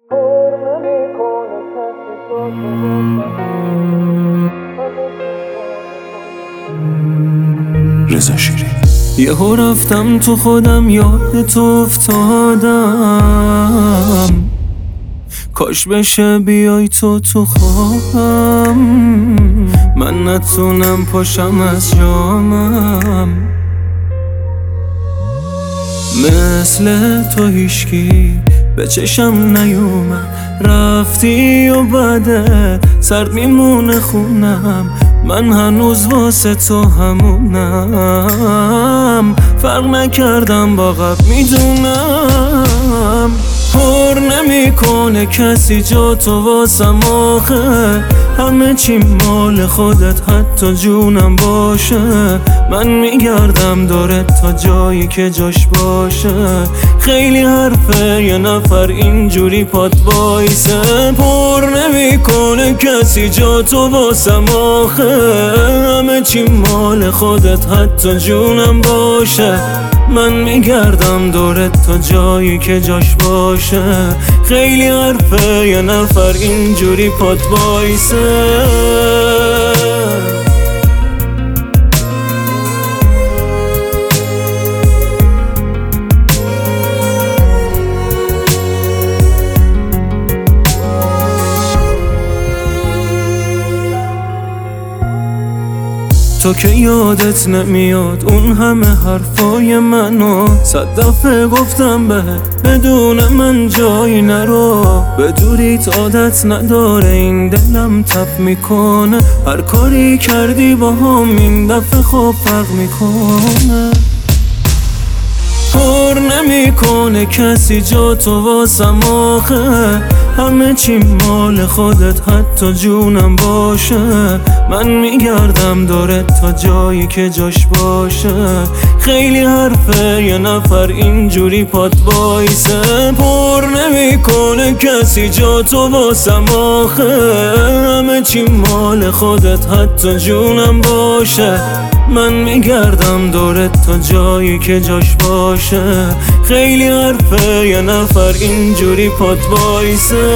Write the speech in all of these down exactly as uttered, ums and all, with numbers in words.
رضا شیرین. یهو رفتم تو خودم، یاد تو افتادم، کاش بشه بیای تو تو خوابم، من نتونم پاشم از جامم. مثل تو هیشکی به چشم نیومد، رفتی و بعدت سرد میمونه خونم، من هنوز واسه تو همونم، فرق نکردم با قبل میدونم. پر نمیکنه کسی جا تو واسم آخه، همه چی مال خودت حتی جونم باشه، من میگردم دورت تا جایی که جاش باشه، خیلی حرفه یه نفر اینجوری پات وایسه. پر نمیکنه کسی جا تو واسم آخه، همه چی مال خودت حتی جونم باشه، من میگردم دورت تا جایی که جاش باشه، خیلی حرفه یه نفر اینجوری پات وایسه. تو که یادت نمیاد اون همه حرفای منو، صد دفعه گفتم بهت بدون من جایی نرو، به دوریت عادت نداره این دلم تپ میکنه، هر کاری کردی با هم این دفعه خوب فرق میکنه. پر نمیکنه کسی جا تو واسم آخه، همه چی مال خودت حتی جونم باشه، من میگردم دورت تا جایی که جاش باشه، خیلی حرفه یه نفر اینجوری پات وایسه. پر نمیکنه کسی جا تو واسم آخه، همه چی مال خودت حتی جونم باشه، من میگردم دورت تا جایی که جاش باشه، خیلی حرفه یه نفر اینجوری پات وایسه.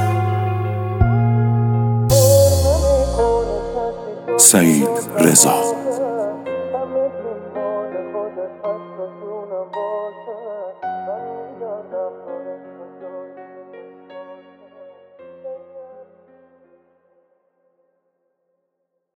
سعید رضا.